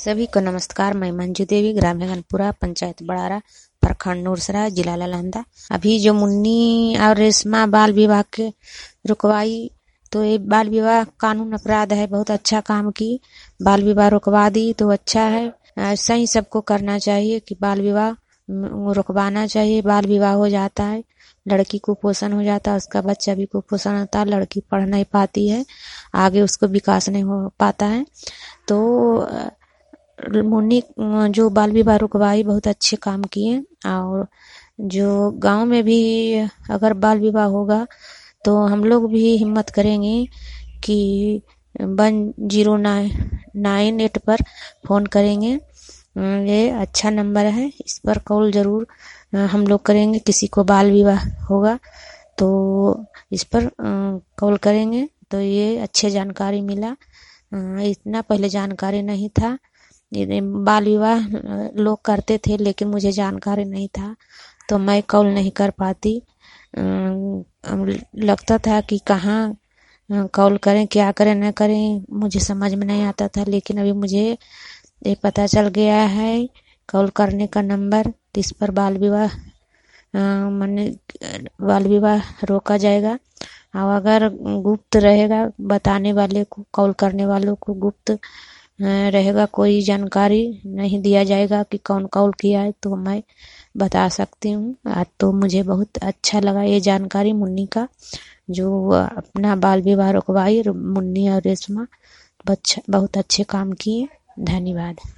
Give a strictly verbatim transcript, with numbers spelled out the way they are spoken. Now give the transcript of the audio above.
सभी को नमस्कार। मैं मंजू देवी, ग्राम हेगनपुरा, पंचायत बड़ारा, प्रखंड नूरसराय, जिला नालंदा। अभी जो मुन्नी और रेशमा बाल विवाह के रुकवाई, तो ये बाल विवाह कानून अपराध है। बहुत अच्छा काम की, बाल विवाह रुकवा दी तो अच्छा है। ऐसा ही सबको करना चाहिए कि बाल विवाह रुकवाना चाहिए। बाल विवाह हो जाता है, लड़की कुपोषण हो जाता है, उसका बच्चा भी कुपोषण होता है, लड़की पढ़ नहीं पाती है, आगे उसको विकास नहीं हो पाता है। तो मुन्नी जो बाल विवाह रुकवाई बहुत अच्छे काम किए। और जो गांव में भी अगर बाल विवाह होगा तो हम लोग भी हिम्मत करेंगे कि one zero nine nine eight पर फ़ोन करेंगे। ये अच्छा नंबर है, इस पर कॉल ज़रूर हम लोग करेंगे। किसी को बाल विवाह होगा तो इस पर कॉल करेंगे। तो ये अच्छे जानकारी मिला, इतना पहले जानकारी नहीं था। बाल विवाह लोग करते थे लेकिन मुझे जानकारी नहीं था, तो मैं कॉल नहीं कर पाती। लगता था कि कहाँ कॉल करें, क्या करें न करें, मुझे समझ में नहीं आता था। लेकिन अभी मुझे ये पता चल गया है कॉल करने का नंबर, तो इस पर बाल विवाह माने बाल विवाह रोका जाएगा। और अगर गुप्त रहेगा, बताने वाले को, कॉल करने वालों को गुप्त रहेगा, कोई जानकारी नहीं दिया जाएगा कि कौन कॉल किया है, तो मैं बता सकती हूँ। तो मुझे बहुत अच्छा लगा ये जानकारी मुन्नी का, जो अपना बाल विवाह रुकवाई। मुन्नी और रेशमा बहुत अच्छे काम किए। धन्यवाद।